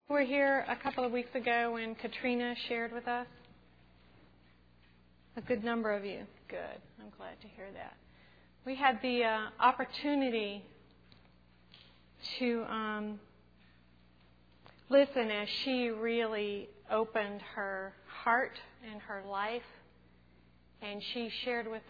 who were here a couple of weeks ago when Katrina shared with us? A good number of you. Good. I'm glad to hear that. We had the opportunity to listen as she really opened her heart and her life, and she shared with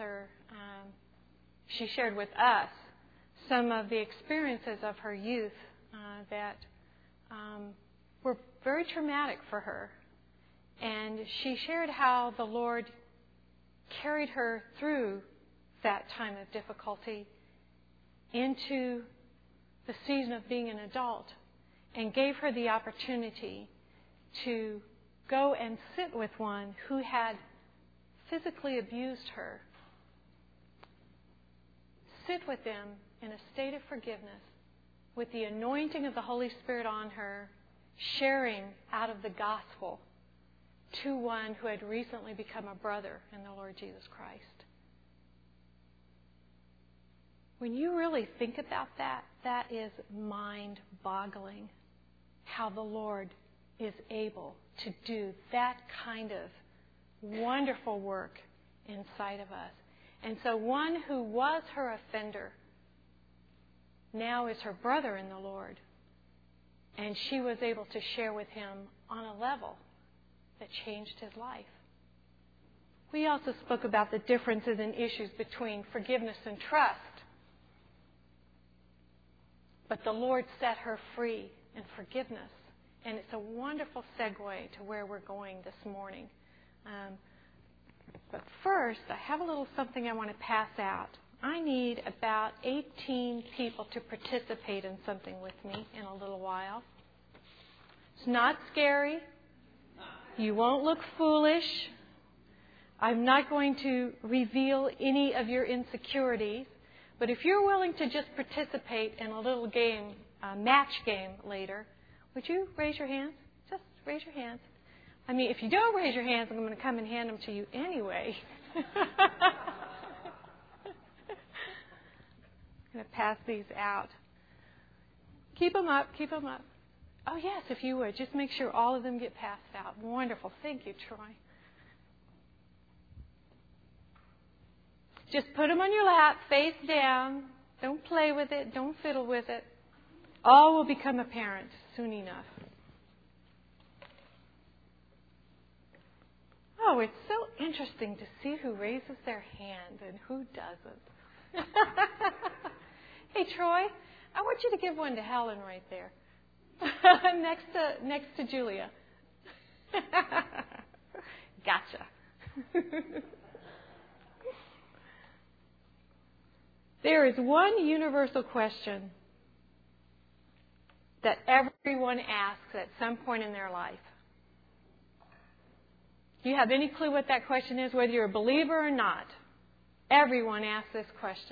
us some of the experiences of her youth that were very traumatic for her. And she shared how the Lord carried her through that time of difficulty into the season of being an adult and gave her the opportunity to go and sit with one who had physically abused her. Sit with them in a state of forgiveness with the anointing of the Holy Spirit on her, sharing out of the gospel to one who had recently become a brother in the Lord Jesus Christ. When you really think about that, that is mind-boggling how the Lord is able to do that kind of wonderful work inside of us. And so one who was her offender now is her brother in the Lord. And she was able to share with him on a level that changed his life. We also spoke about the differences in issues between forgiveness and trust. But the Lord set her free in forgiveness. And it's a wonderful segue to where we're going this morning. But first, I have a little something I want to pass out. I need about 18 people to participate in something with me in a little while. It's not scary. You won't look foolish. I'm not going to reveal any of your insecurities. But if you're willing to just participate in a little game, a match game later, would you raise your hands? Just raise your hands. I mean, if you don't raise your hands, I'm going to come and hand them to you anyway. I'm going to pass these out. Keep them up. Keep them up. Oh, yes, if you would. Just make sure all of them get passed out. Wonderful. Thank you, Troy. Just put them on your lap, face down. Don't play with it. Don't fiddle with it. All will become apparent soon enough. Oh, it's so interesting to see who raises their hand and who doesn't. Hey, Troy, I want you to give one to Helen right there. next to Julia. Gotcha. There is one universal question that everyone asks at some point in their life. Do you have any clue what that question is, whether you're a believer or not? Everyone asks this question.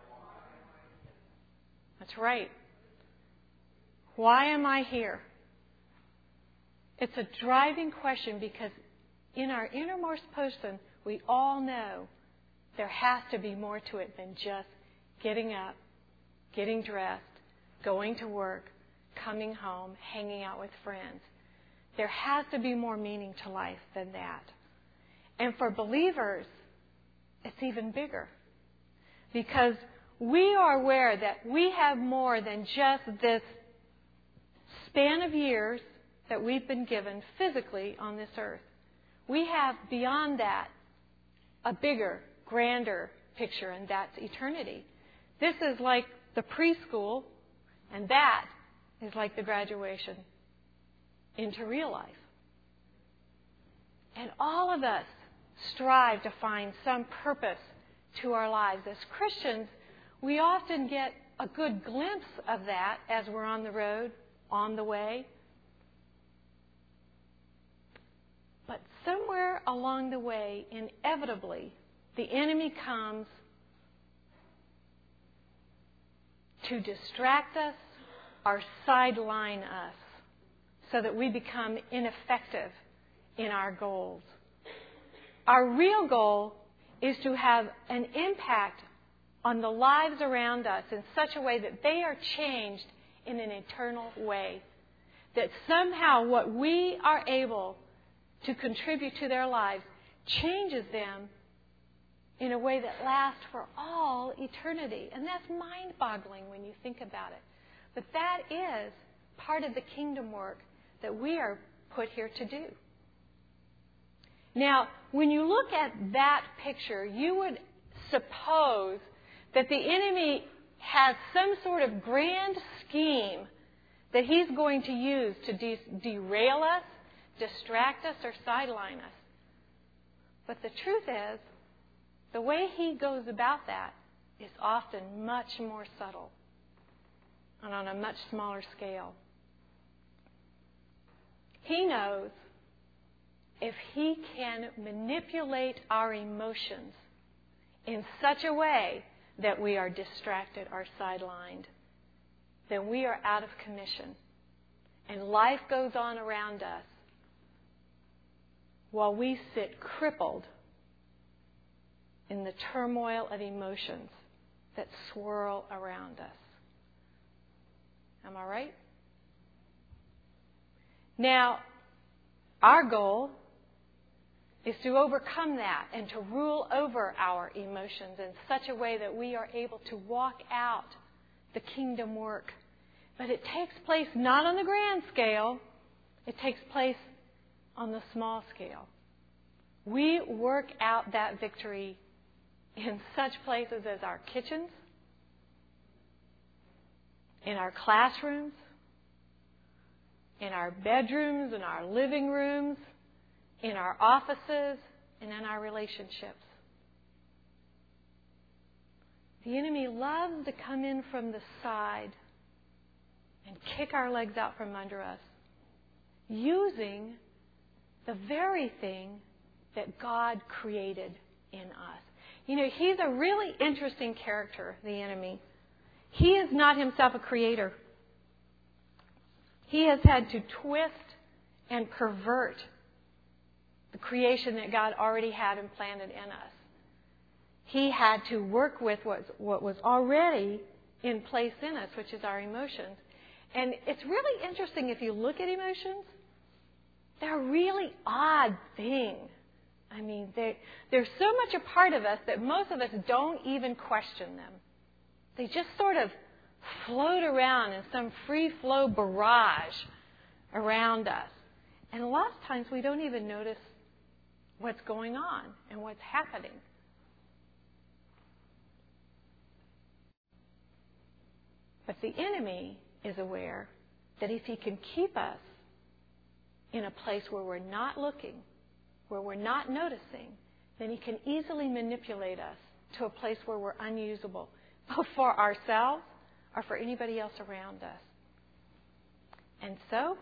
That's right. Why am I here? It's a driving question because in our innermost person, we all know there has to be more to it than just getting up, getting dressed, going to work, coming home, hanging out with friends. There has to be more meaning to life than that. And for believers, it's even bigger. Because we are aware that we have more than just this span of years that we've been given physically on this earth. We have beyond that a bigger, grander picture, and that's eternity. This is like the preschool, and that is like the graduation into real life. And all of us strive to find some purpose to our lives. As Christians, we often get a good glimpse of that as we're on the road, on the way. But somewhere along the way, inevitably, the enemy comes to distract us or sideline us so that we become ineffective in our goals. Our real goal is to have an impact on the lives around us in such a way that they are changed in an eternal way. that somehow what we are able to contribute to their lives changes them in a way that lasts for all eternity. And that's mind-boggling when you think about it. But that is part of the kingdom work that we are put here to do. Now, when you look at that picture, you would suppose that the enemy has some sort of grand scheme that he's going to use to derail us, distract us, or sideline us. But the truth is, the way he goes about that is often much more subtle and on a much smaller scale. He knows if he can manipulate our emotions in such a way that we are distracted or sidelined, then we are out of commission. And life goes on around us while we sit crippled in the turmoil of emotions that swirl around us. Am I right? Now, our goal is to overcome that and to rule over our emotions in such a way that we are able to walk out the kingdom work. But it takes place not on the grand scale. It takes place on the small scale. We work out that victory in such places as our kitchens, in our classrooms, in our bedrooms, in our living rooms, in our offices, and in our relationships. The enemy loves to come in from the side and kick our legs out from under us, using the very thing that God created in us. You know, he's a really interesting character, the enemy. He is not himself a creator. He has had to twist and pervert the creation that God already had implanted in us. He had to work with what was already in place in us, which is our emotions. And it's really interesting if you look at emotions. They're a really odd thing. I mean, they're so much a part of us that most of us don't even question them. They just sort of float around in some free-flow barrage around us. And a lot of times we don't even notice what's going on and what's happening. But the enemy is aware that if he can keep us in a place where we're not looking, where we're not noticing, then he can easily manipulate us to a place where we're unusable, both for ourselves or for anybody else around us. And so,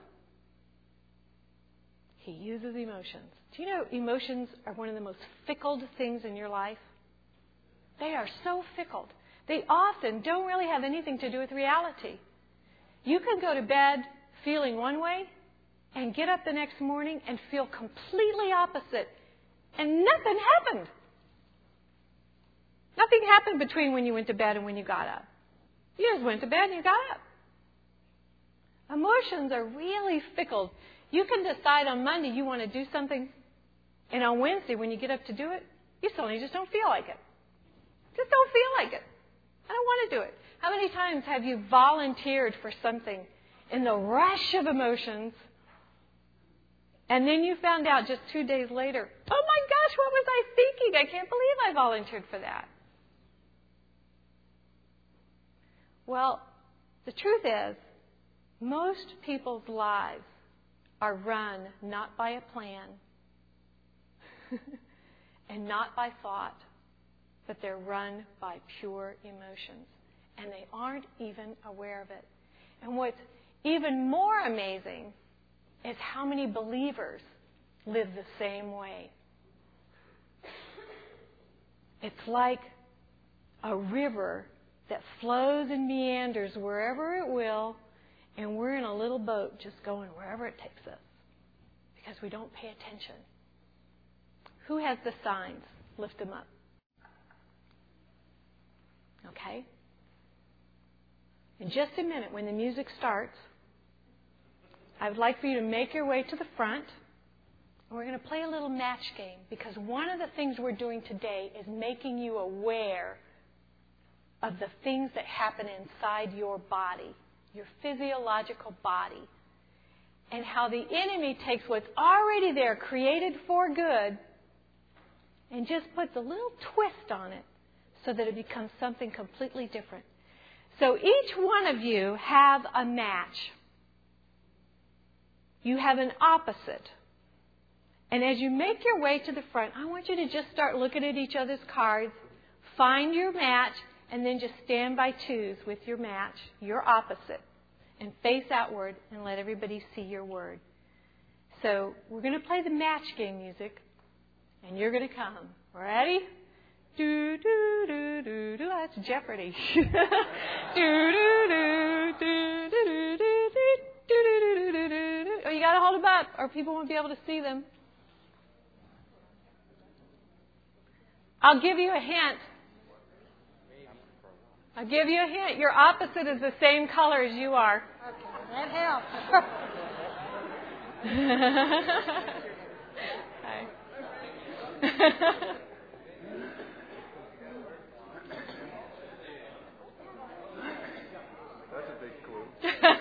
he uses emotions. Do you know emotions are one of the most fickle things in your life? They are so fickle. They often don't really have anything to do with reality. You can go to bed feeling one way and get up the next morning and feel completely opposite. And nothing happened. Nothing happened between when you went to bed and when you got up. You just went to bed and you got up. Emotions are really fickle. You can decide on Monday you want to do something, and on Wednesday when you get up to do it, you suddenly just don't feel like it. Just don't feel like it. I don't want to do it. How many times have you volunteered for something in the rush of emotions, and then you found out just 2 days later, oh my gosh, what was I thinking? I can't believe I volunteered for that. Well, the truth is, most people's lives are run not by a plan and not by thought, but they're run by pure emotions. And they aren't even aware of it. And what's even more amazing is how many believers live the same way. It's like a river that flows and meanders wherever it will, and we're in a little boat just going wherever it takes us because we don't pay attention. Who has the signs? Lift them up. Okay? In just a minute, when the music starts, I would like for you to make your way to the front. We're going to play a little match game because one of the things we're doing today is making you aware of the things that happen inside your body, your physiological body, and how the enemy takes what's already there, created for good, and just puts a little twist on it so that it becomes something completely different. So each one of you have a match. You have an opposite. And as you make your way to the front, I want you to just start looking at each other's cards, find your match, and then just stand by twos with your match, your opposite, and face outward and let everybody see your word. So we're going to play the match game music, and you're going to come. Ready? Do, do, do, do, do. That's Jeopardy. Do, do, do, do, do, do, do, do, do, do, do. Oh, you got to hold them up, or people won't be able to see them. I'll give you a hint. I'll give you a hint. Your opposite is the same color as you are. Okay, that helps. That's a big clue.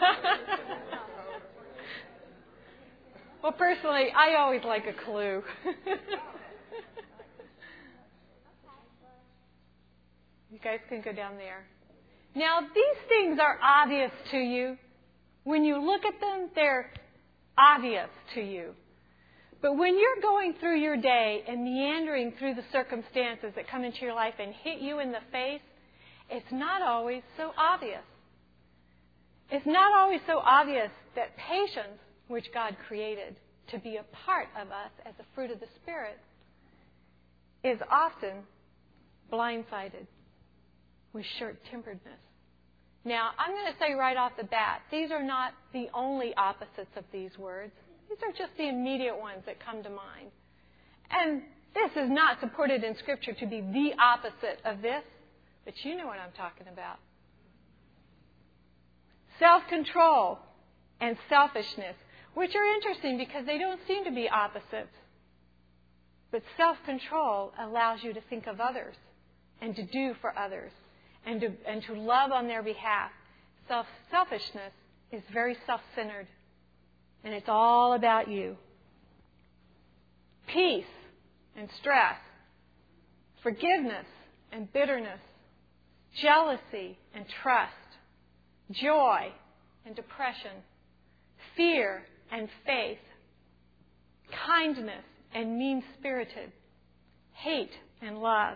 Well, personally, I always like a clue. You guys can go down there. Now, these things are obvious to you. When you look at them, they're obvious to you. But when you're going through your day and meandering through the circumstances that come into your life and hit you in the face, it's not always so obvious. It's not always so obvious that patience, which God created to be a part of us as a fruit of the Spirit, is often blindsided with short-temperedness. Now, I'm going to say right off the bat, these are not the only opposites of these words. These are just the immediate ones that come to mind. And this is not supported in Scripture to be the opposite of this, but you know what I'm talking about. Self-control and selfishness, which are interesting because they don't seem to be opposites. But self-control allows you to think of others and to do for others and to love on their behalf. Selfishness is very self-centered, and it's all about you. Peace and stress, forgiveness and bitterness, jealousy and trust, joy and depression, fear and faith, kindness and mean-spirited, hate and love.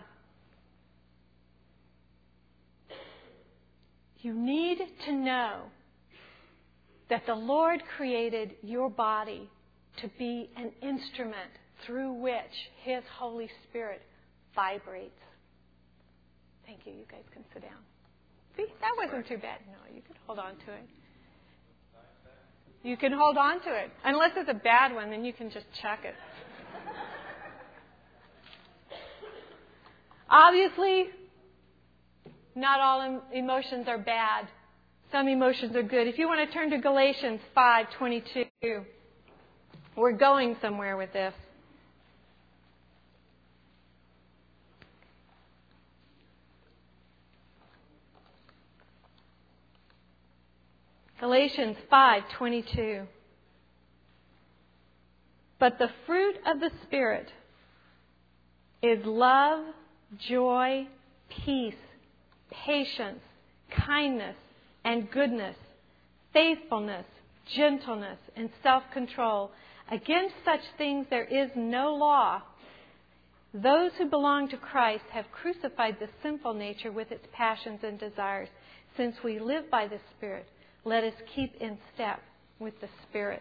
You need to know that the Lord created your body to be an instrument through which His Holy Spirit vibrates. Thank you. You guys can sit down. See, that wasn't too bad. No, you can hold on to it. You can hold on to it. Unless it's a bad one, then you can just chuck it. Obviously, not all emotions are bad. Some emotions are good. If you want to turn to Galatians 5:22, we're going somewhere with this. Galatians 5:22. But the fruit of the Spirit is love, joy, peace, patience, kindness, and goodness, faithfulness, gentleness, and self-control. Against such things there is no law. Those who belong to Christ have crucified the sinful nature with its passions and desires. Since we live by the Spirit, let us keep in step with the Spirit.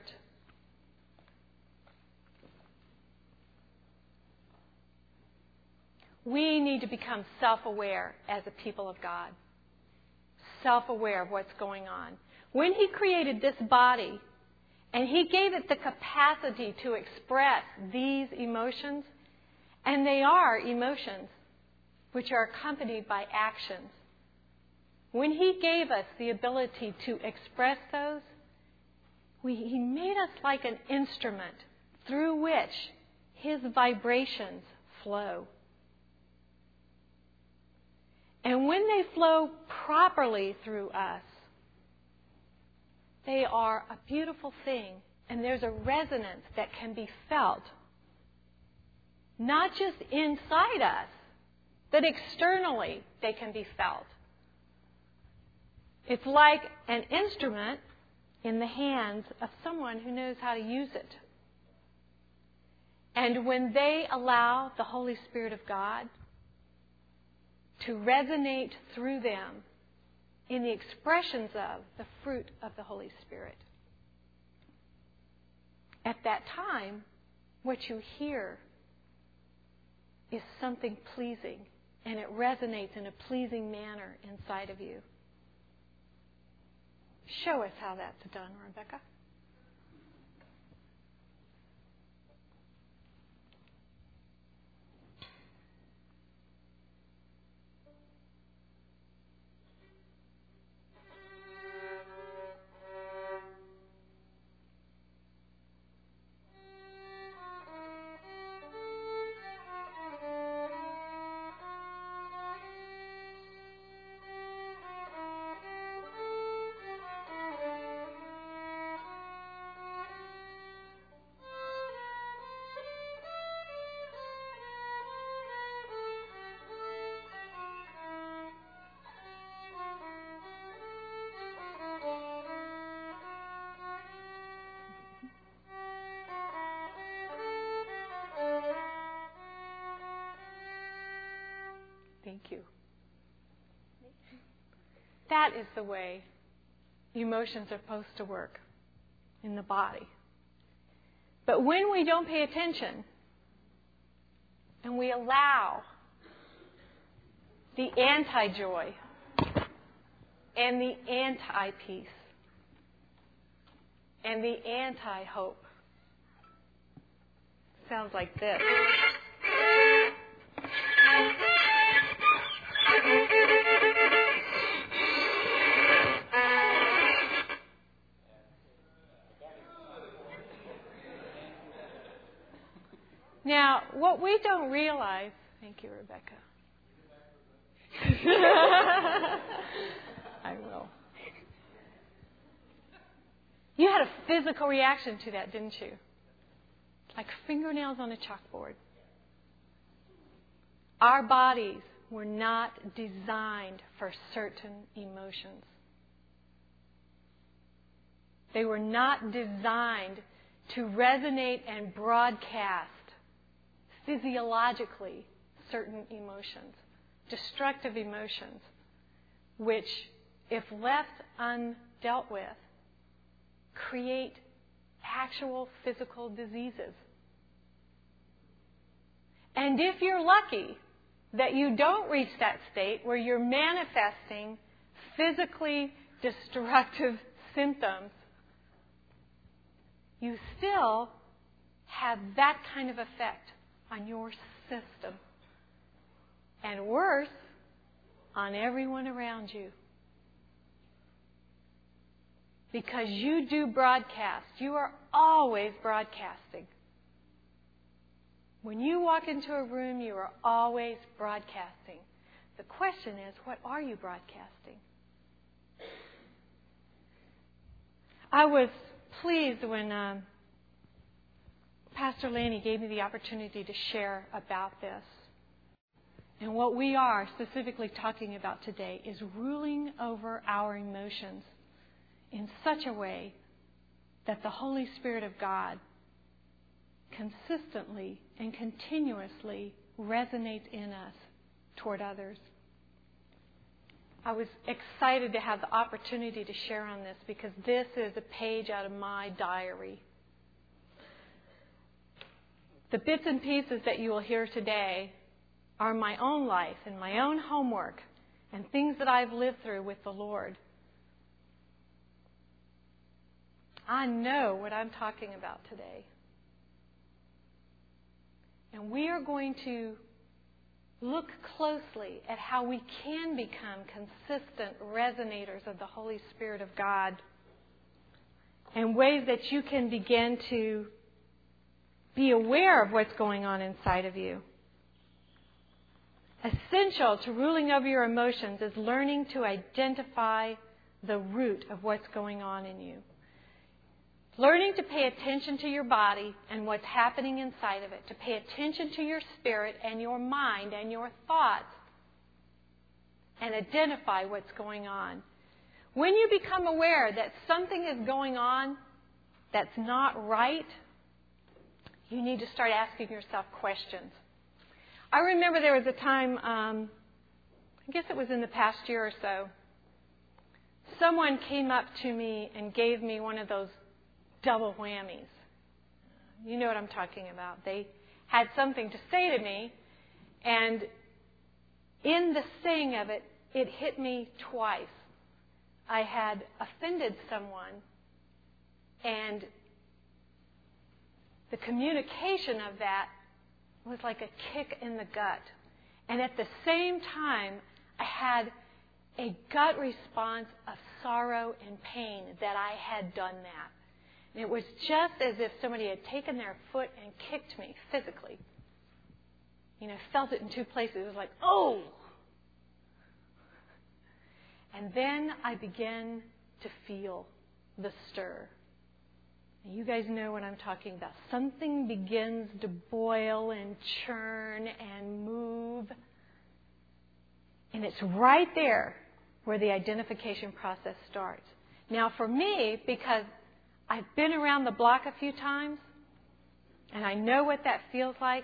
We need to become self-aware as a people of God. Self-aware of what's going on. When He created this body and He gave it the capacity to express these emotions, and they are emotions which are accompanied by actions. When He gave us the ability to express those, He made us like an instrument through which His vibrations flow. And when they flow properly through us, they are a beautiful thing. And there's a resonance that can be felt, not just inside us, but externally they can be felt. It's like an instrument in the hands of someone who knows how to use it. And when they allow the Holy Spirit of God to resonate through them in the expressions of the fruit of the Holy Spirit, at that time, what you hear is something pleasing, and it resonates in a pleasing manner inside of you. Show us how that's done, Rebecca. Thank you. That is the way emotions are supposed to work in the body. But when we don't pay attention and we allow the anti-joy and the anti-peace and the anti-hope, sounds like this. Now, what we don't realize... Thank you, Rebecca. I will. You had a physical reaction to that, didn't you? Like fingernails on a chalkboard. Our bodies were not designed for certain emotions. They were not designed to resonate and broadcast physiologically certain emotions, destructive emotions, which, if left undealt with, create actual physical diseases. And if you're lucky that you don't reach that state where you're manifesting physically destructive symptoms, you still have that kind of effect on your system. And worse, on everyone around you. Because you do broadcast. You are always broadcasting. When you walk into a room, you are always broadcasting. The question is, what are you broadcasting? I was pleased when Pastor Laney gave me the opportunity to share about this. And what we are specifically talking about today is ruling over our emotions in such a way that the Holy Spirit of God consistently and continuously resonates in us toward others. I was excited to have the opportunity to share on this because this is a page out of my diary. The bits and pieces that you will hear today are my own life and my own homework and things that I've lived through with the Lord. I know what I'm talking about today. And we are going to look closely at how we can become consistent resonators of the Holy Spirit of God. and ways that you can begin to be aware of what's going on inside of you. Essential to ruling over your emotions is learning to identify the root of what's going on in you. Learning to pay attention to your body and what's happening inside of it. To pay attention to your spirit and your mind and your thoughts. And identify what's going on. When you become aware that something is going on that's not right, you need to start asking yourself questions. I remember there was a time, I guess it was in the past year or so, someone came up to me and gave me one of those double whammies. You know what I'm talking about. They had something to say to me, and in the saying of it, it hit me twice. I had offended someone, and the communication of that was like a kick in the gut. And at the same time, I had a gut response of sorrow and pain that I had done that. And it was just as if somebody had taken their foot and kicked me physically. You know, felt it in two places. It was like, oh! And then I began to feel the stir. You guys know what I'm talking about. Something begins to boil and churn and move. And it's right there where the identification process starts. Now for me, because I've been around the block a few times, and I know what that feels like,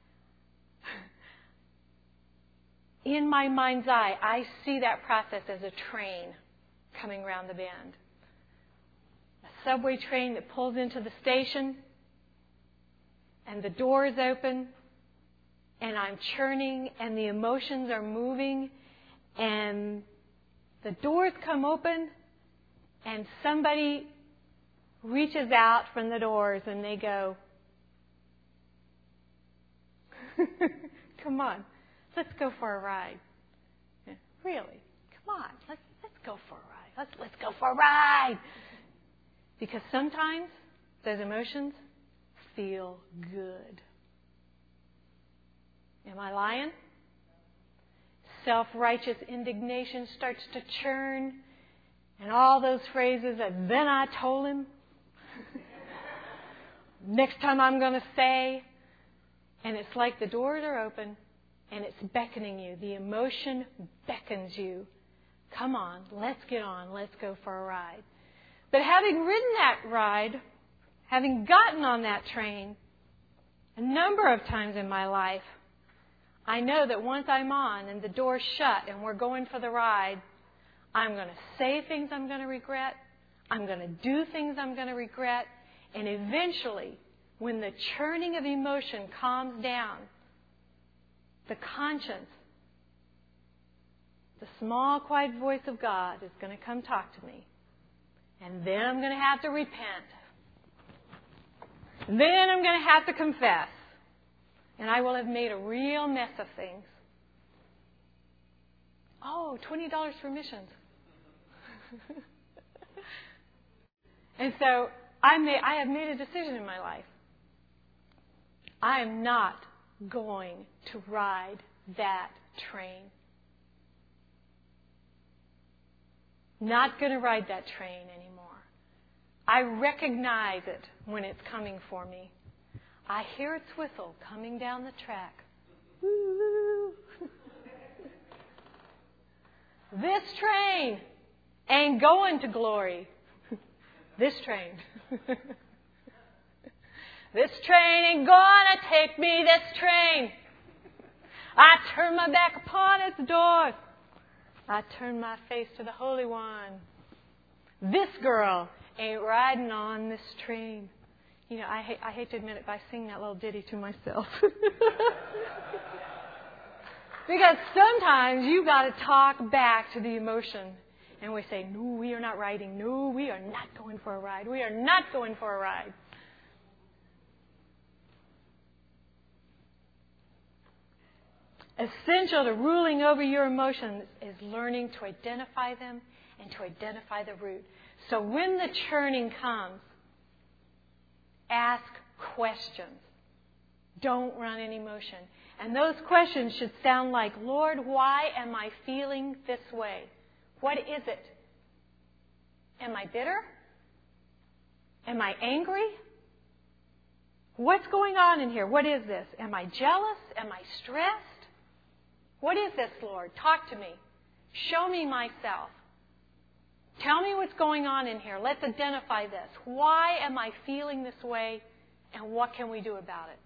in my mind's eye, I see that process as a train coming around the bend. A subway train that pulls into the station, and the doors open, and I'm churning, and the emotions are moving, and the doors come open, and somebody reaches out from the doors, and they go, come on, let's go for a ride. Really? Come on, let's go for a ride. Let's go for a ride. Because sometimes those emotions feel good. Am I lying? Self-righteous indignation starts to churn. And all those phrases that then I told him. Next time I'm going to say. And it's like the doors are open and it's beckoning you. The emotion beckons you. Come on, let's get on. Let's go for a ride. But having ridden that ride, having gotten on that train a number of times in my life, I know that once I'm on and the door's shut and we're going for the ride, I'm going to say things I'm going to regret. I'm going to do things I'm going to regret. And eventually, when the churning of emotion calms down, the conscience, the small, quiet voice of God is going to come talk to me. And then I'm going to have to repent. Then I'm going to have to confess. And I will have made a real mess of things. Oh, $20 for missions. And so I have made a decision in my life. I am not going to ride that train. Not going to ride that train anymore. I recognize it when it's coming for me. I hear its whistle coming down the track. Woo! This train ain't going to glory. This train. This train ain't gonna take me, this train. I turn my back upon its doors. I turn my face to the Holy One. This girl ain't riding on this train. You know, I hate to admit it, but I sing that little ditty to myself. Because sometimes you got to talk back to the emotion. And we say, no, we are not riding. No, we are not going for a ride. We are not going for a ride. Essential to ruling over your emotions is learning to identify them and to identify the root. So when the churning comes, ask questions. Don't run in emotion. And those questions should sound like, Lord, why am I feeling this way? What is it? Am I bitter? Am I angry? What's going on in here? What is this? Am I jealous? Am I stressed? What is this, Lord? Talk to me. Show me myself. Tell me what's going on in here. Let's identify this. Why am I feeling this way, and what can we do about it?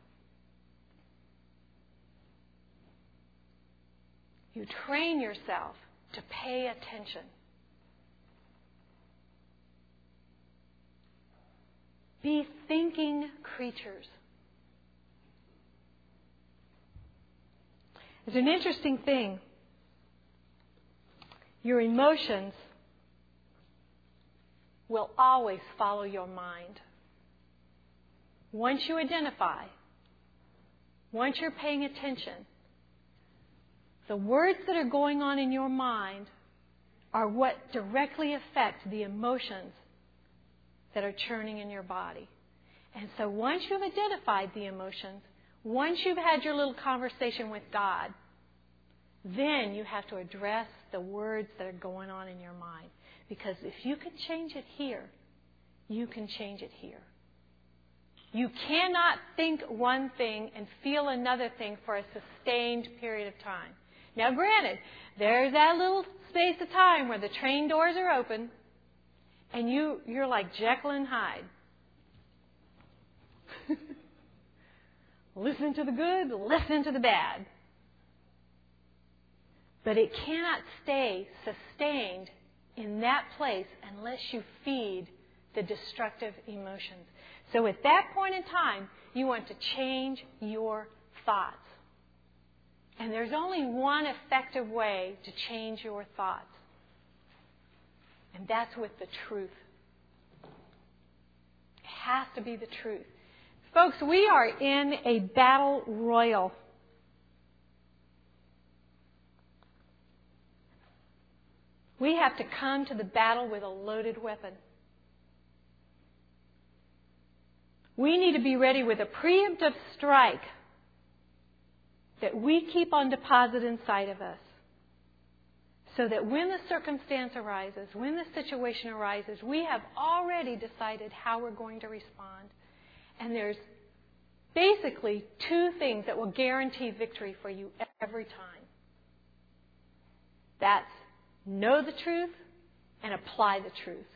You train yourself to pay attention. Be thinking creatures. It's an interesting thing. Your emotions will always follow your mind. Once you identify, once you're paying attention, the words that are going on in your mind are what directly affect the emotions that are churning in your body. And so once you've identified the emotions, once you've had your little conversation with God, then you have to address the words that are going on in your mind. Because if you can change it here, you can change it here. You cannot think one thing and feel another thing for a sustained period of time. Now, granted, there's that little space of time where the train doors are open and you're like Jekyll and Hyde. Listen to the good, listen to the bad. But it cannot stay sustained in that place unless you feed the destructive emotions. So at that point in time, you want to change your thoughts. And there's only one effective way to change your thoughts. And that's with the truth. It has to be the truth. Folks, we are in a battle royal. We have to come to the battle with a loaded weapon. We need to be ready with a preemptive strike that we keep on deposit inside of us. So that when the circumstance arises, when the situation arises, we have already decided how we're going to respond. And there's basically two things that will guarantee victory for you every time. That's know the truth and apply the truth.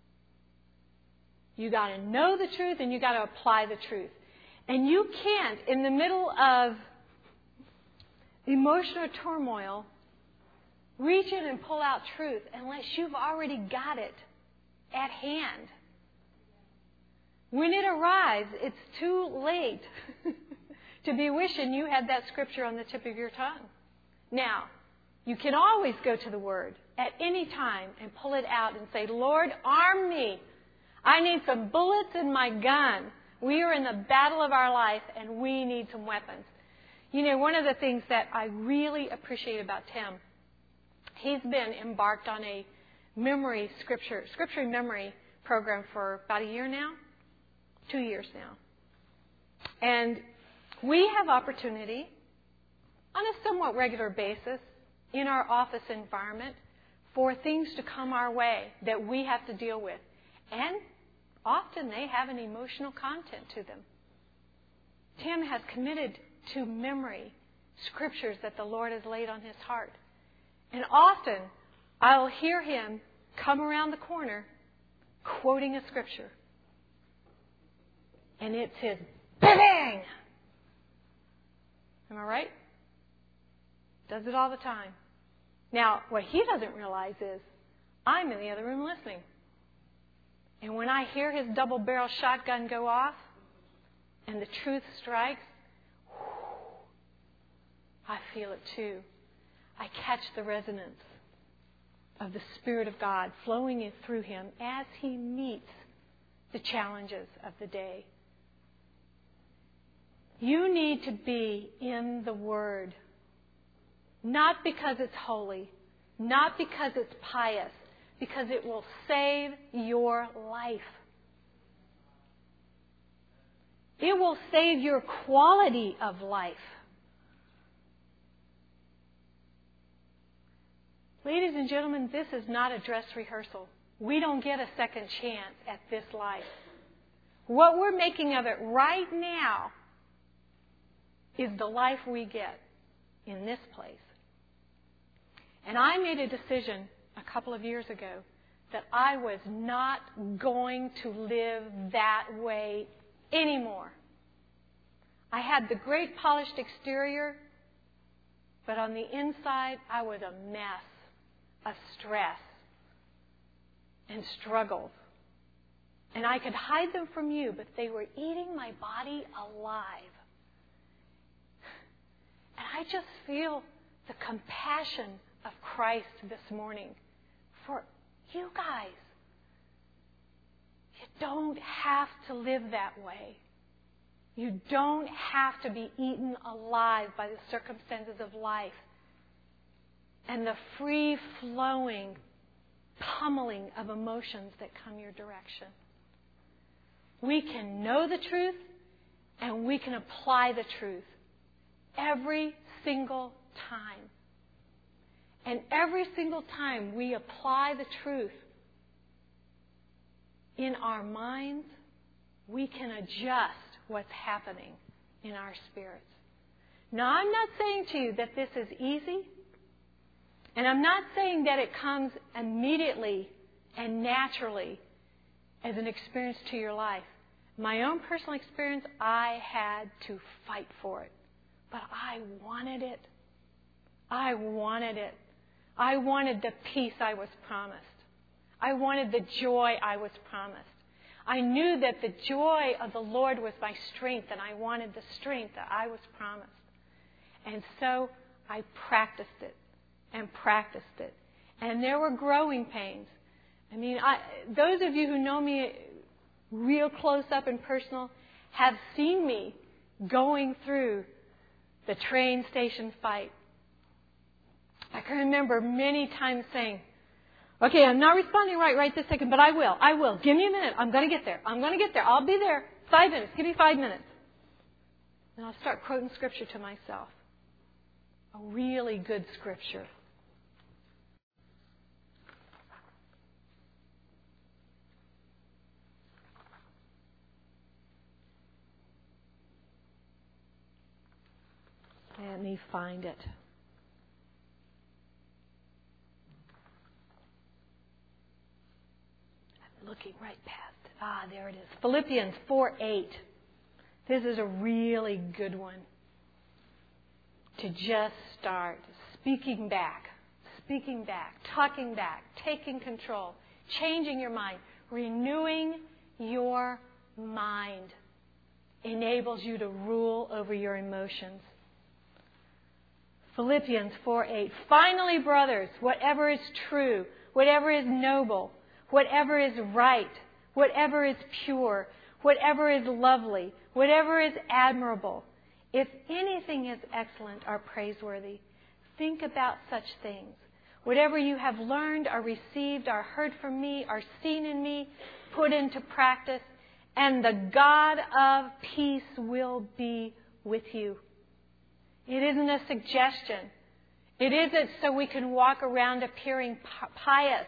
You got to know the truth and you got to apply the truth. And you can't, in the middle of emotional turmoil, reach in and pull out truth unless you've already got it at hand. When it arrives, it's too late to be wishing you had that scripture on the tip of your tongue. Now, you can always go to the Word at any time and pull it out and say, Lord, arm me. I need some bullets in my gun. We are in the battle of our life and we need some weapons. You know, one of the things that I really appreciate about Tim, he's been embarked on a scripture memory program for about a year now, 2 years now. And we have opportunity on a somewhat regular basis in our office environment for things to come our way that we have to deal with. And often they have an emotional content to them. Tim has committed to memory scriptures that the Lord has laid on his heart. And often I'll hear him come around the corner quoting a scripture. And it's his bang! Am I right? Does it all the time. Now, what he doesn't realize is I'm in the other room listening. And when I hear his double-barrel shotgun go off and the truth strikes, I feel it too. I catch the resonance of the Spirit of God flowing through him as he meets the challenges of the day. You need to be in the Word. Not because it's holy, not because it's pious, because it will save your life. It will save your quality of life. Ladies and gentlemen, this is not a dress rehearsal. We don't get a second chance at this life. What we're making of it right now is the life we get in this place. And I made a decision a couple of years ago that I was not going to live that way anymore. I had the great polished exterior, but on the inside I was a mess of stress and struggles. And I could hide them from you, but they were eating my body alive. And I just feel the compassion of Christ this morning for you guys. You don't have to live that way. You don't have to be eaten alive by the circumstances of life and the free-flowing pummeling of emotions that come your direction. We can know the truth and we can apply the truth every single time. And every single time we apply the truth in our minds, we can adjust what's happening in our spirits. Now, I'm not saying to you that this is easy, and I'm not saying that it comes immediately and naturally as an experience to your life. My own personal experience, I had to fight for it. But I wanted it. I wanted it. I wanted the peace I was promised. I wanted the joy I was promised. I knew that the joy of the Lord was my strength, and I wanted the strength that I was promised. And so I practiced it and practiced it. And there were growing pains. I mean, those of you who know me real close up and personal have seen me going through the train station fight. I can remember many times saying, okay, I'm not responding right this second, but I will. Give me a minute. I'm going to get there. I'll be there. 5 minutes. Give me 5 minutes. And I'll start quoting Scripture to myself. A really good Scripture. Let me find it. I'm looking right past it. There it is. Philippians 4:8. This is a really good one. To just start speaking back, talking back, taking control, changing your mind, renewing your mind enables you to rule over your emotions. Philippians 4:8. Finally, brothers, whatever is true, whatever is noble, whatever is right, whatever is pure, whatever is lovely, whatever is admirable, if anything is excellent or praiseworthy, think about such things. Whatever you have learned or received or heard from me or seen in me, put into practice, and the God of peace will be with you. It isn't a suggestion. It isn't so we can walk around appearing pious.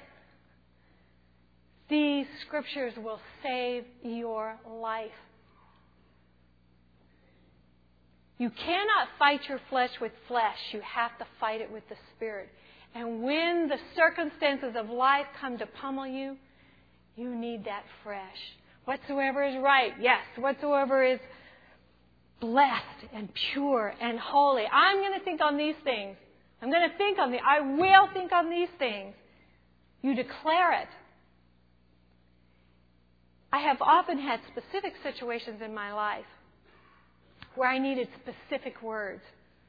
These Scriptures will save your life. You cannot fight your flesh with flesh. You have to fight it with the Spirit. And when the circumstances of life come to pummel you, you need that fresh. Whatsoever is right, yes. Whatsoever is blessed and pure and holy. I'm going to think on these things. I will think on these things. You declare it. I have often had specific situations in my life where I needed specific words.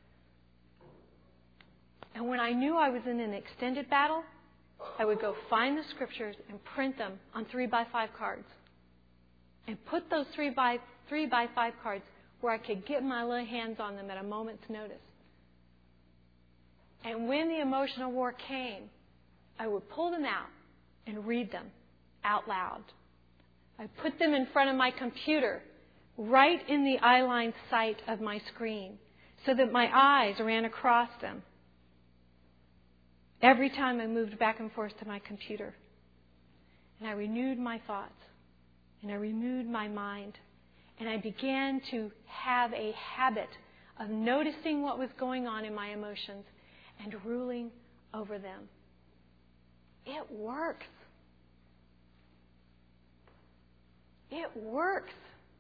And when I knew I was in an extended battle, I would go find the Scriptures and print them on 3x5 cards. And put those 3x5 cards where I could get my little hands on them at a moment's notice. And when the emotional war came, I would pull them out and read them out loud. I put them in front of my computer, right in the eyeline sight of my screen, so that my eyes ran across them every time I moved back and forth to my computer. And I renewed my thoughts, and I renewed my mind, and I began to have a habit of noticing what was going on in my emotions and ruling over them. It works. It works.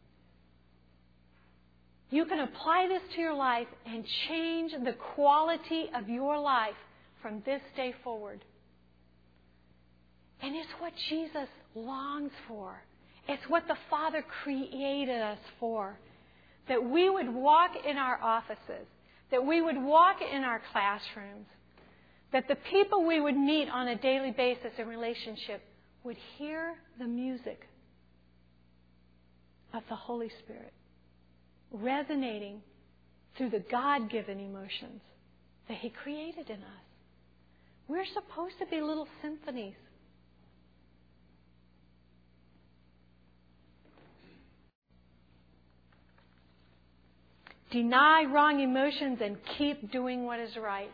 You can apply this to your life and change the quality of your life from this day forward. And it's what Jesus longs for. It's what the Father created us for. That we would walk in our offices. That we would walk in our classrooms. That the people we would meet on a daily basis in relationship would hear the music of the Holy Spirit resonating through the God-given emotions that He created in us. We're supposed to be little symphonies. Deny wrong emotions and keep doing what is right.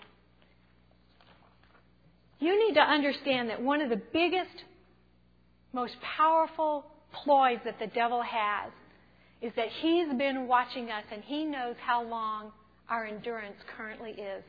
You need to understand that one of the biggest, most powerful ploys that the devil has is that he's been watching us and he knows how long our endurance currently is.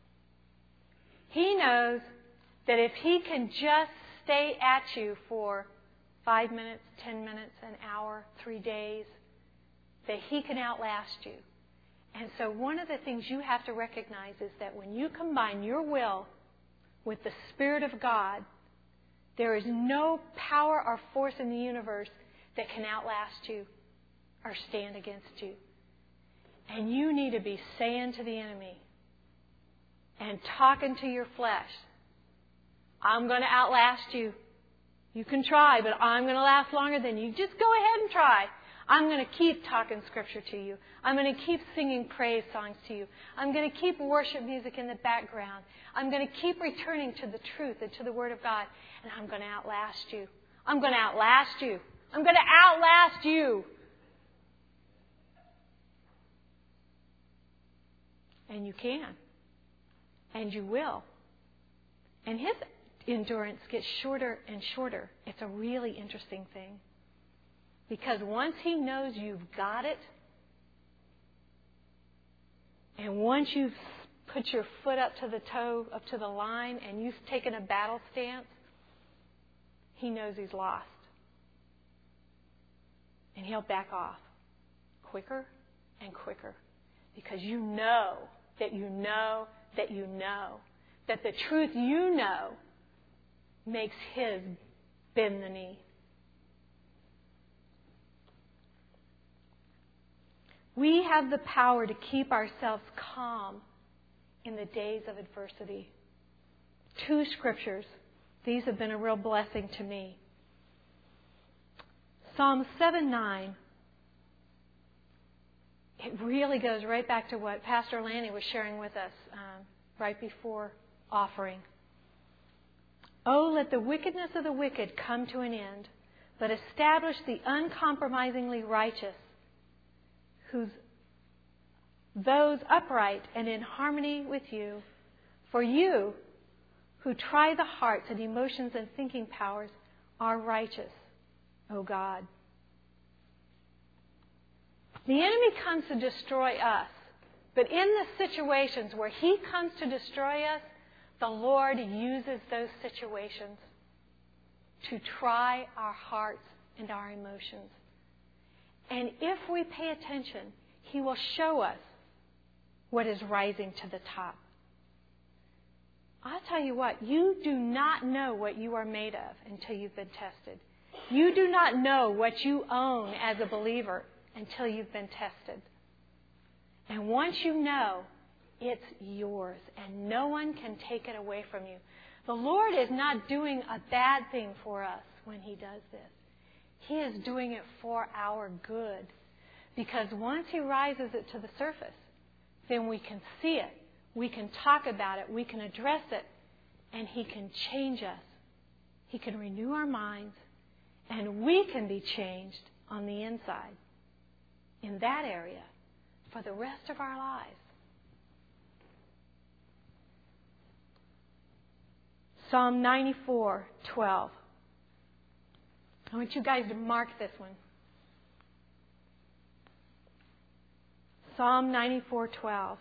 He knows that if he can just stay at you for 5 minutes, 10 minutes, an hour, 3 days, that he can outlast you. And so one of the things you have to recognize is that when you combine your will with the Spirit of God, there is no power or force in the universe that can outlast you or stand against you. And you need to be saying to the enemy and talking to your flesh, I'm going to outlast you. You can try, but I'm going to last longer than you. Just go ahead and try. I'm going to keep talking Scripture to you. I'm going to keep singing praise songs to you. I'm going to keep worship music in the background. I'm going to keep returning to the truth and to the Word of God. And I'm going to outlast you. I'm going to outlast you. I'm going to outlast you. And you can. And you will. And his endurance gets shorter and shorter. It's a really interesting thing. Because once he knows you've got it, and once you've put your foot up to the toe, up to the line, and you've taken a battle stance, he knows he's lost. And he'll back off quicker and quicker. Because you know that you know that you know that the truth you know makes his bend the knee. We have the power to keep ourselves calm in the days of adversity. 2 scriptures. These have been a real blessing to me. Psalm 7:9. It really goes right back to what Pastor Lanny was sharing with us right before offering. Oh, let the wickedness of the wicked come to an end, but establish the uncompromisingly righteous, those upright and in harmony with you. For you, who try the hearts and emotions and thinking powers, are righteous, O God. The enemy comes to destroy us. But in the situations where he comes to destroy us, the Lord uses those situations to try our hearts and our emotions. And if we pay attention, he will show us what is rising to the top. I'll tell you what, you do not know what you are made of until you've been tested. You do not know what you own as a believer until you've been tested. And once you know, it's yours, and no one can take it away from you. The Lord is not doing a bad thing for us when he does this. He is doing it for our good. Because once he rises it to the surface, then we can see it, we can talk about it, we can address it, and he can change us. He can renew our minds, and we can be changed on the inside in that area for the rest of our lives. Psalm 94:12. I want you guys to mark this one. Psalm 94:12.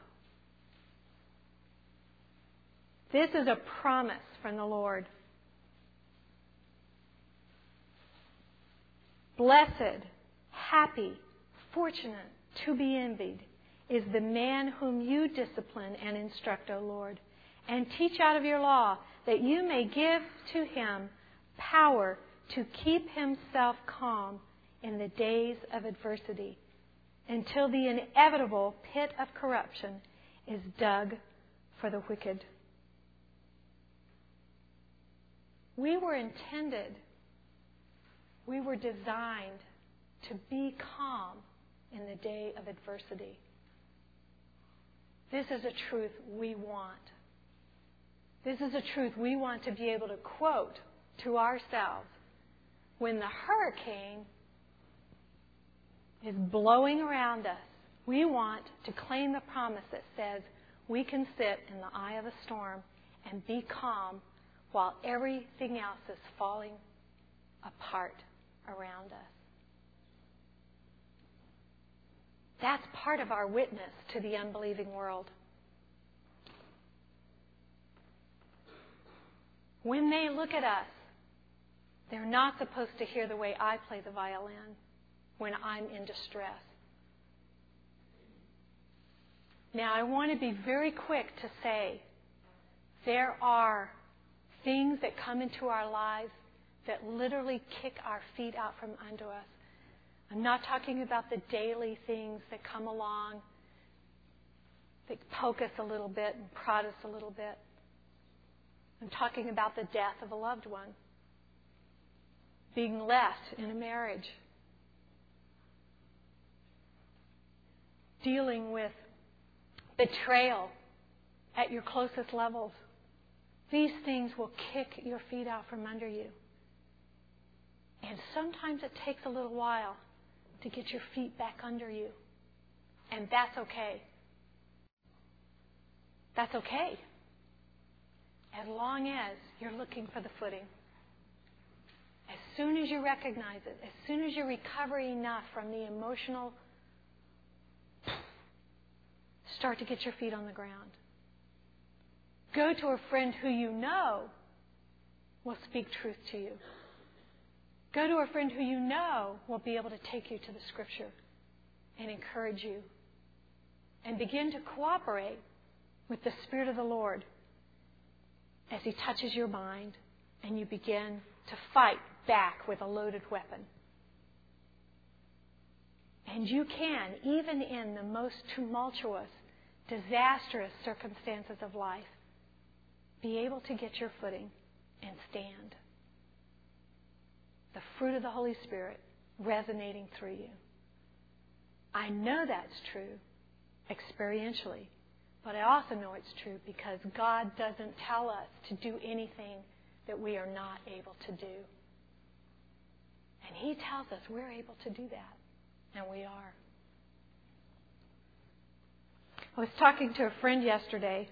This is a promise from the Lord. Blessed, happy, fortunate, to be envied is the man whom you discipline and instruct, O Lord, and teach out of your law, that you may give to him power to keep himself calm in the days of adversity, until the inevitable pit of corruption is dug for the wicked. We were intended, we were designed to be calm in the day of adversity. This is a truth we want. This is a truth we want to be able to quote to ourselves when the hurricane is blowing around us. We want to claim the promise that says we can sit in the eye of a storm and be calm while everything else is falling apart around us. That's part of our witness to the unbelieving world. When they look at us, they're not supposed to hear the way I play the violin when I'm in distress. Now, I want to be very quick to say there are things that come into our lives that literally kick our feet out from under us. I'm not talking about the daily things that come along that poke us a little bit and prod us a little bit. I'm talking about the death of a loved one, being left in a marriage, dealing with betrayal at your closest levels. These things will kick your feet out from under you. And sometimes it takes a little while to get your feet back under you. And that's okay. That's okay. As long as you're looking for the footing. As soon as you recognize it, as soon as you recover enough from the emotional, start to get your feet on the ground. Go to a friend who you know will speak truth to you. Go to a friend who you know will be able to take you to the Scripture and encourage you. And begin to cooperate with the Spirit of the Lord as He touches your mind and you begin to fight back with a loaded weapon. And you can, even in the most tumultuous, disastrous circumstances of life, be able to get your footing and stand. The fruit of the Holy Spirit resonating through you. I know that's true experientially, but I also know it's true because God doesn't tell us to do anything that we are not able to do. And He tells us we're able to do that, and we are. I was talking to a friend yesterday.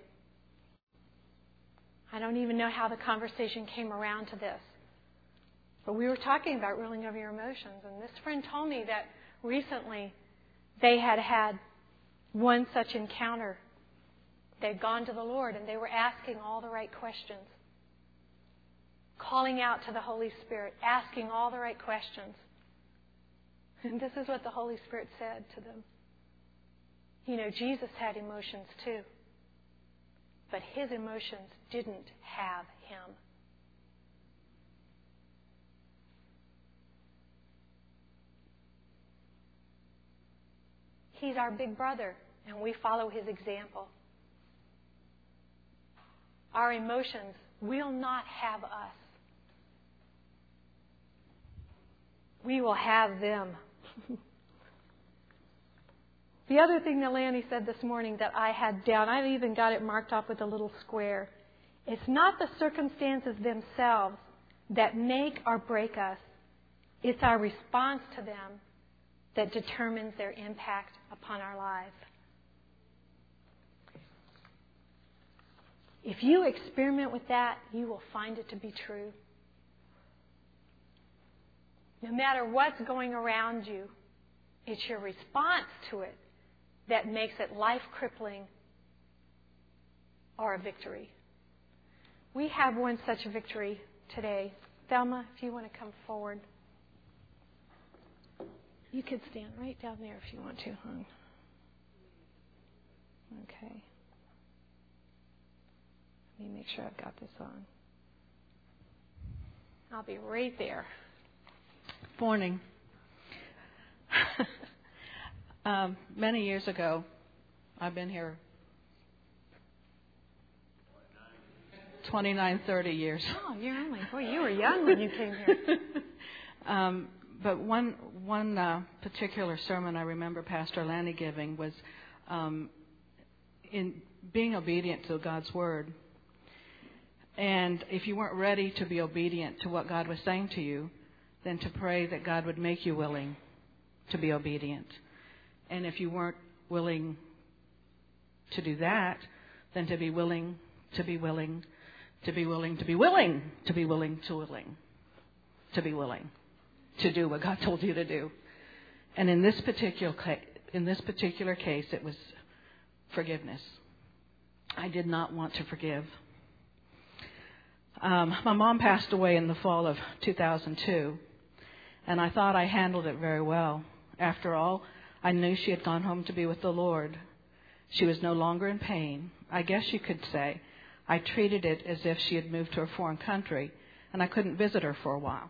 I don't even know how the conversation came around to this. But we were talking about ruling over your emotions. And this friend told me that recently they had had one such encounter. They'd gone to the Lord and they were asking all the right questions. Calling out to the Holy Spirit, asking all the right questions. And this is what the Holy Spirit said to them. You know, Jesus had emotions too. But His emotions didn't have Him. He's our big brother, and we follow His example. Our emotions will not have us. We will have them. The other thing that Lanny said this morning that I had down, I even got it marked off with a little square. It's not the circumstances themselves that make or break us. It's our response to them that determines their impact upon our lives. If you experiment with that, you will find it to be true. No matter what's going around you, it's your response to it that makes it life-crippling or a victory. We have one such victory today. Thelma, if you want to come forward. You could stand right down there if you want to, hon. Okay. Let me make sure I've got this on. I'll be right there. Morning. Many years ago, I've been here 29, 30 years. Oh, you were young when you came here. But one particular sermon I remember Pastor Lanny giving was in being obedient to God's Word. And if you weren't ready to be obedient to what God was saying to you, then to pray that God would make you willing to be obedient. And if you weren't willing to do that, then to be willing to be willing to be willing to be willing to be willing to willing to be willing to do what God told you to do. And in this particular case, it was forgiveness. I did not want to forgive. My mom passed away in the fall of 2002, and I thought I handled it very well. After all, I knew she had gone home to be with the Lord. She was no longer in pain. I guess you could say I treated it as if she had moved to a foreign country, and I couldn't visit her for a while.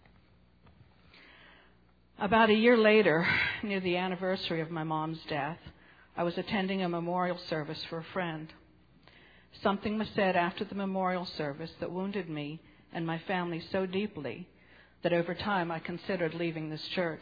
About a year later, near the anniversary of my mom's death, I was attending a memorial service for a friend. Something was said after the memorial service that wounded me and my family so deeply that over time I considered leaving this church.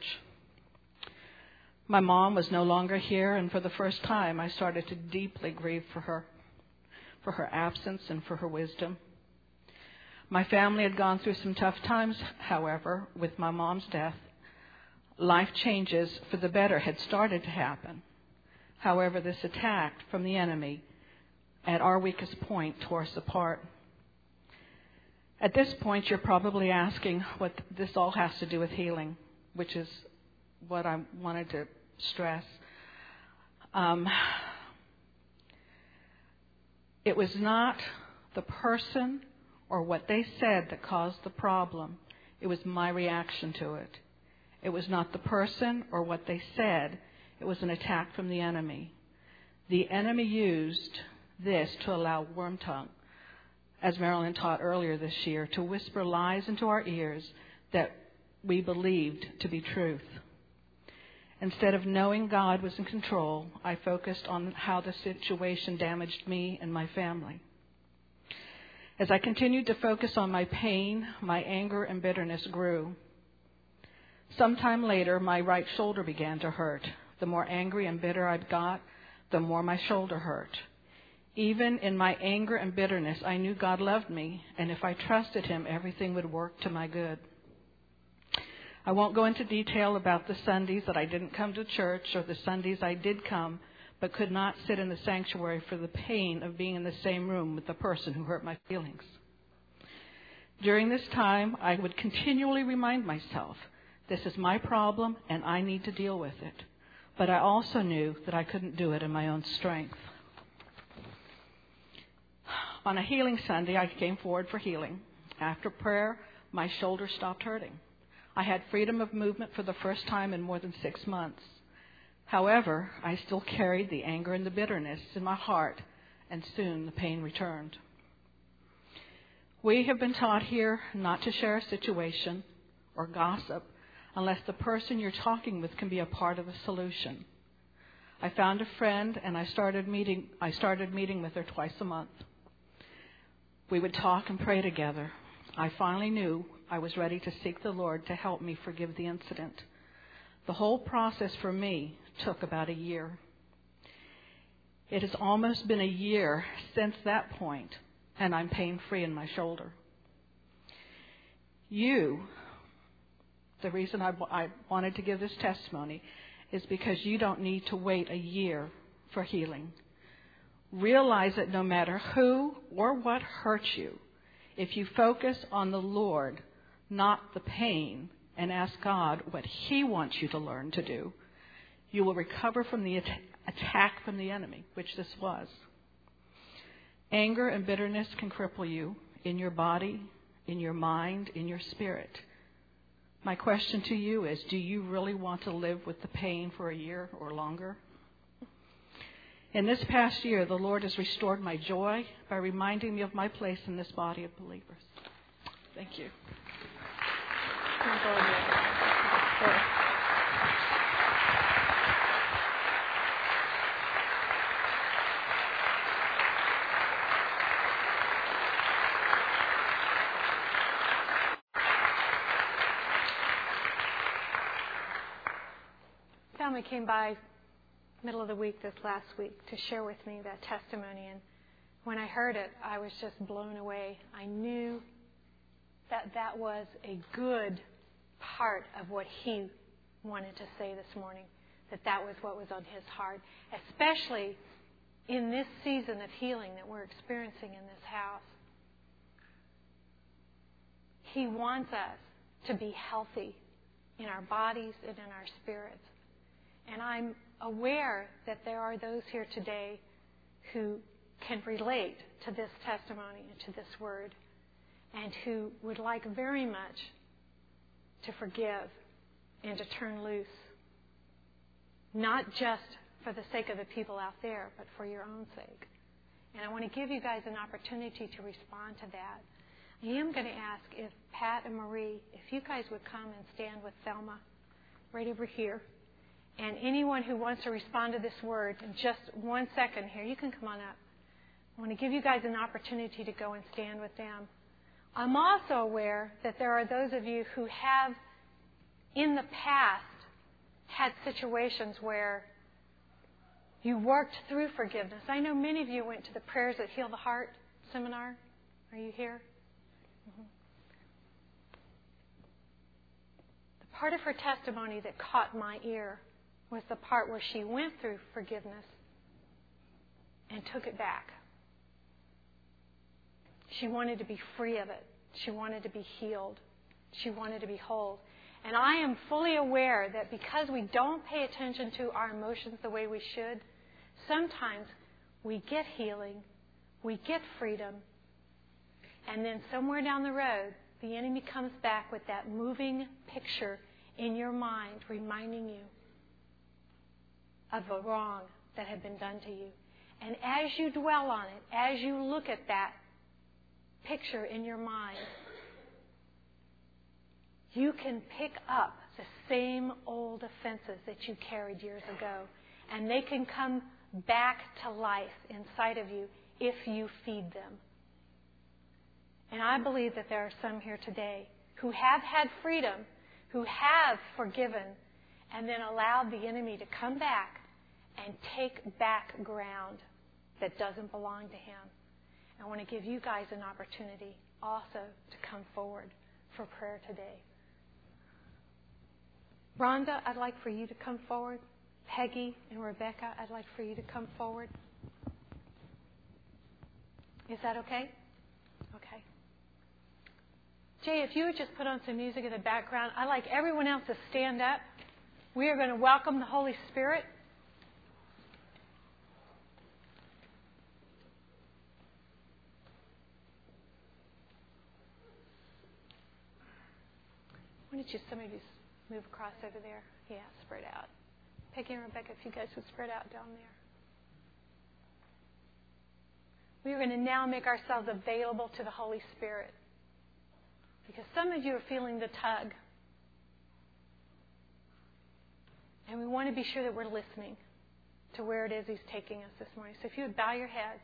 My mom was no longer here, and for the first time I started to deeply grieve for her absence and for her wisdom. My family had gone through some tough times, however, with my mom's death. Life changes for the better had started to happen. However, this attack from the enemy at our weakest point tore us apart. At this point, you're probably asking what this all has to do with healing, which is what I wanted to stress. It was not the person or what they said that caused the problem. It was my reaction to it. It was not the person or what they said. It was an attack from the enemy. The enemy used this to allow worm tongue, as Marilyn taught earlier this year, to whisper lies into our ears that we believed to be truth. Instead of knowing God was in control, I focused on how the situation damaged me and my family. As I continued to focus on my pain, my anger and bitterness grew. Sometime later, my right shoulder began to hurt. The more angry and bitter I got, the more my shoulder hurt. Even in my anger and bitterness, I knew God loved me, and if I trusted Him, everything would work to my good. I won't go into detail about the Sundays that I didn't come to church or the Sundays I did come, but could not sit in the sanctuary for the pain of being in the same room with the person who hurt my feelings. During this time, I would continually remind myself, this is my problem and I need to deal with it. But I also knew that I couldn't do it in my own strength. On a healing Sunday, I came forward for healing. After prayer, my shoulder stopped hurting. I had freedom of movement for the first time in more than 6 months. However, I still carried the anger and the bitterness in my heart, and soon the pain returned. We have been taught here not to share a situation or gossip unless the person you're talking with can be a part of the solution. I found a friend, and I started meeting with her twice a month. We would talk and pray together. I finally knew I was ready to seek the Lord to help me forgive the incident. The whole process for me took about a year. It has almost been a year since that point, and I'm pain-free in my shoulder. The reason I wanted to give this testimony is because you don't need to wait a year for healing. Realize that no matter who or what hurts you, if you focus on the Lord, not the pain, and ask God what He wants you to learn to do, you will recover from the attack from the enemy, which this was. Anger and bitterness can cripple you in your body, in your mind, in your spirit. My question to you is, do you really want to live with the pain for a year or longer? In this past year, the Lord has restored my joy by reminding me of my place in this body of believers. Thank you. Family came by middle of the week this last week to share with me that testimony, and when I heard it, I was just blown away. I knew that that was a good part of what he wanted to say this morning, that was what was on his heart, especially in this season of healing that we're experiencing in this house. He wants us to be healthy in our bodies and in our spirits. And I'm aware that there are those here today who can relate to this testimony and to this word, and who would like very much to forgive and to turn loose, not just for the sake of the people out there, but for your own sake. And I want to give you guys an opportunity to respond to that. I am going to ask if Pat and Marie, if you guys would come and stand with Thelma right over here. And anyone who wants to respond to this word in just 1 second here, you can come on up. I want to give you guys an opportunity to go and stand with them. I'm also aware that there are those of you who have, in the past, had situations where you worked through forgiveness. I know many of you went to the Prayers That Heal the Heart seminar. Are you here? Mm-hmm. The part of her testimony that caught my ear was the part where she went through forgiveness and took it back. She wanted to be free of it. She wanted to be healed. She wanted to be whole. And I am fully aware that because we don't pay attention to our emotions the way we should, sometimes we get healing, we get freedom, and then somewhere down the road, the enemy comes back with that moving picture in your mind reminding you of a wrong that had been done to you. And as you dwell on it, as you look at that picture in your mind, you can pick up the same old offenses that you carried years ago, and they can come back to life inside of you if you feed them. And I believe that there are some here today who have had freedom, who have forgiven, and then allowed the enemy to come back and take back ground that doesn't belong to him. I want to give you guys an opportunity also to come forward for prayer today. Rhonda, I'd like for you to come forward. Peggy and Rebecca, I'd like for you to come forward. Is that okay? Okay. Jay, if you would just put on some music in the background, I'd like everyone else to stand up. We are going to welcome the Holy Spirit. Why don't you, some of you, move across over there? Yeah, spread out. Peggy and Rebecca, if you guys would spread out down there. We are going to now make ourselves available to the Holy Spirit, because some of you are feeling the tug. And we want to be sure that we're listening to where it is He's taking us this morning. So if you would bow your heads.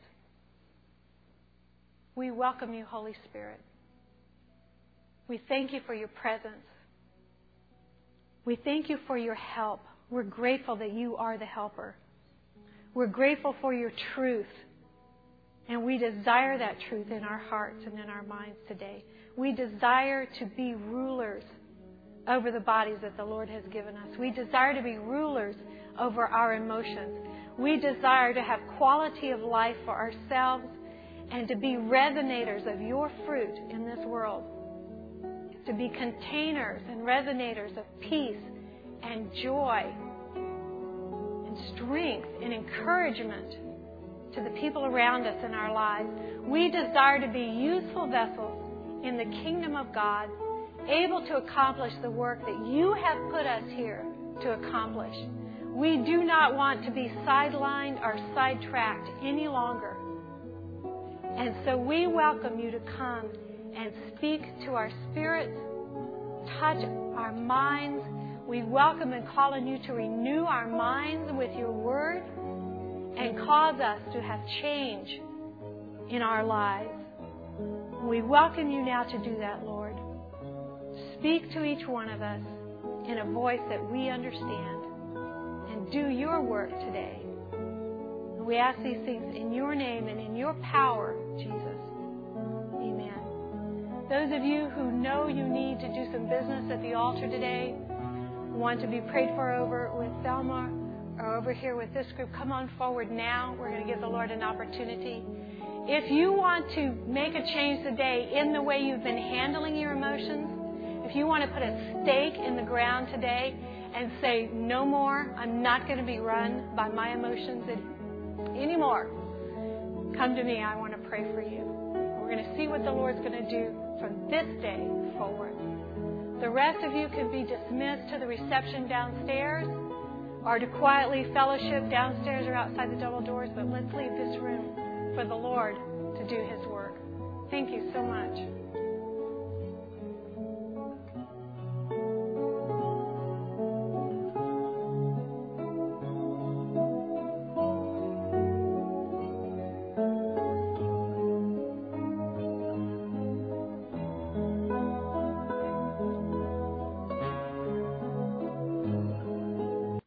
We welcome you, Holy Spirit. We thank you for your presence. We thank you for your help. We're grateful that you are the helper. We're grateful for your truth. And we desire that truth in our hearts and in our minds today. We desire to be rulers over the bodies that the Lord has given us. We desire to be rulers over our emotions. We desire to have quality of life for ourselves and to be resonators of your fruit in this world. To be containers and resonators of peace and joy and strength and encouragement to the people around us in our lives. We desire to be useful vessels in the kingdom of God, able to accomplish the work that you have put us here to accomplish. We do not want to be sidelined or sidetracked any longer. And so we welcome you to come and speak to our spirits, touch our minds. We welcome and call on you to renew our minds with your word and cause us to have change in our lives. We welcome you now to do that, Lord. Speak to each one of us in a voice that we understand and do your work today. And we ask these things in your name and in your power, Jesus. Amen. Those of you who know you need to do some business at the altar today, want to be prayed for over with Thelma or over here with this group, come on forward now. We're going to give the Lord an opportunity. If you want to make a change today in the way you've been handling your emotions, if you want to put a stake in the ground today and say, no more, I'm not going to be run by my emotions anymore, come to me. I want to pray for you. We're going to see what the Lord's going to do from this day forward. The rest of you can be dismissed to the reception downstairs or to quietly fellowship downstairs or outside the double doors, but let's leave this room for the Lord to do His work. Thank you so much.